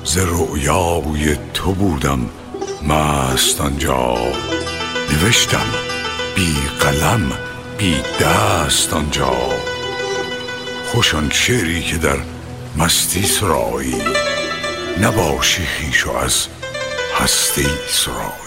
ز رؤیای تو بودم مست آنجا، نوشتم بی قلم بی دست آنجا. خوش آن شعری که در مستی سرایی، نباشی خویش و از هستی سرایی.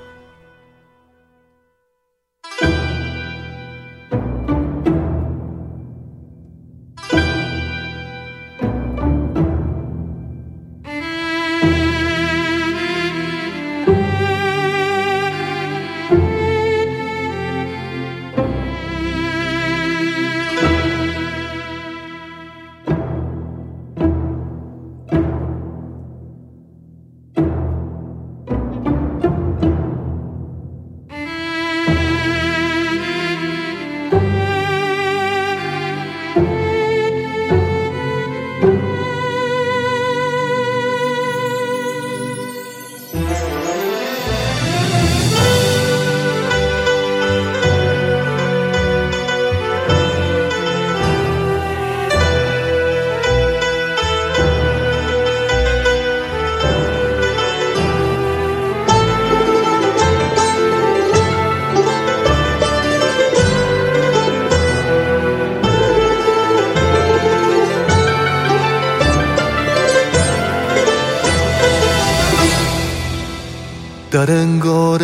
در انگار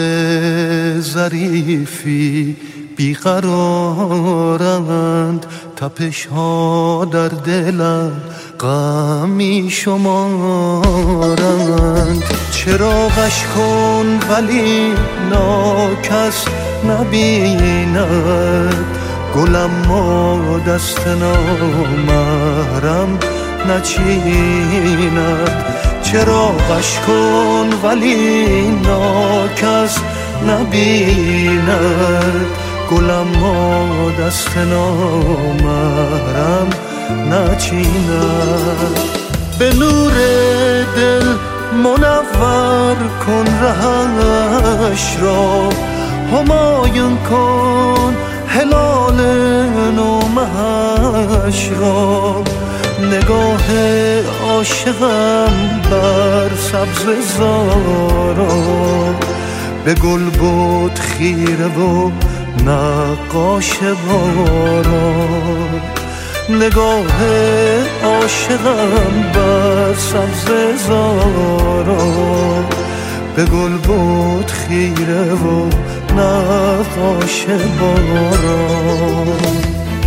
ظریفی بیقرارند، تپش ها در دلم غمی شمارند. چراغش کن ولی ناکس نبیند، گلم ما دست نامحرم نچیند. چراغش کن ولی ناکس نبیند، گلم ما دست نامحرم نچیند. به نور دل منور کن رهش را، همایون کن هلال نومهش را. نگاه عاشقم بر سبز زارا، به گل بود خیره و نقاش باران. نگاه عاشقم بر سبز زارا، به گل بود خیره و نقاش باران.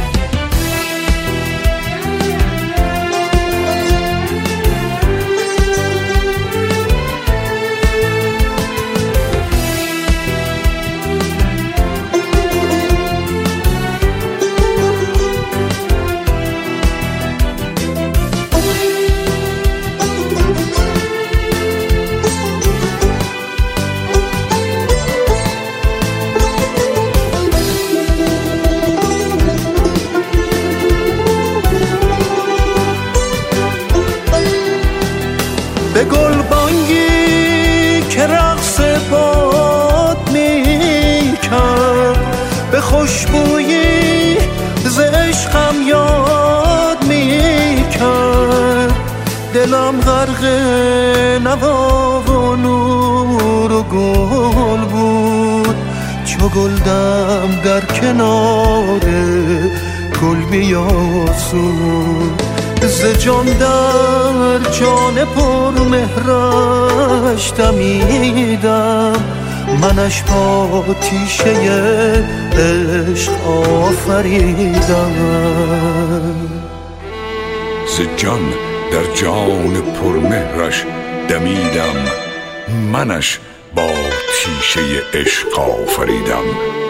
به گل بانگی که رقص باد می کرد، به خوشبویی ز عشقم یاد می کرد. دلم غرق نوا و نور و گل بود، چو گلدم در کنار گل بیاسود. ز جان در جان پر مهرش دمیدم، منش با تیشه عشق آفریدم. ز جان در جان پر مهرش دمیدم، منش با تیشه عشق آفریدم.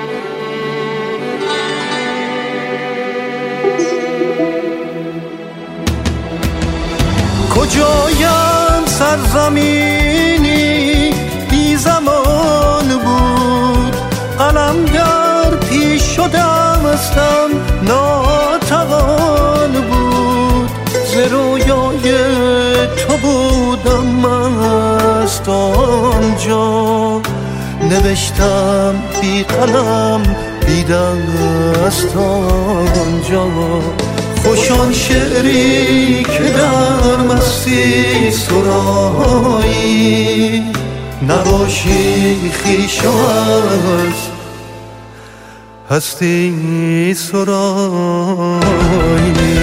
کجایم سرزمینی بی زمان بود، قلم در پیش و دستم ناتوان بود. ز رویای تو بودم مست آنجا، نوشتم بی قلم بی دست آنجا. خوشان شعری که در مستی سرایی نباشی خویش از هستی سرایی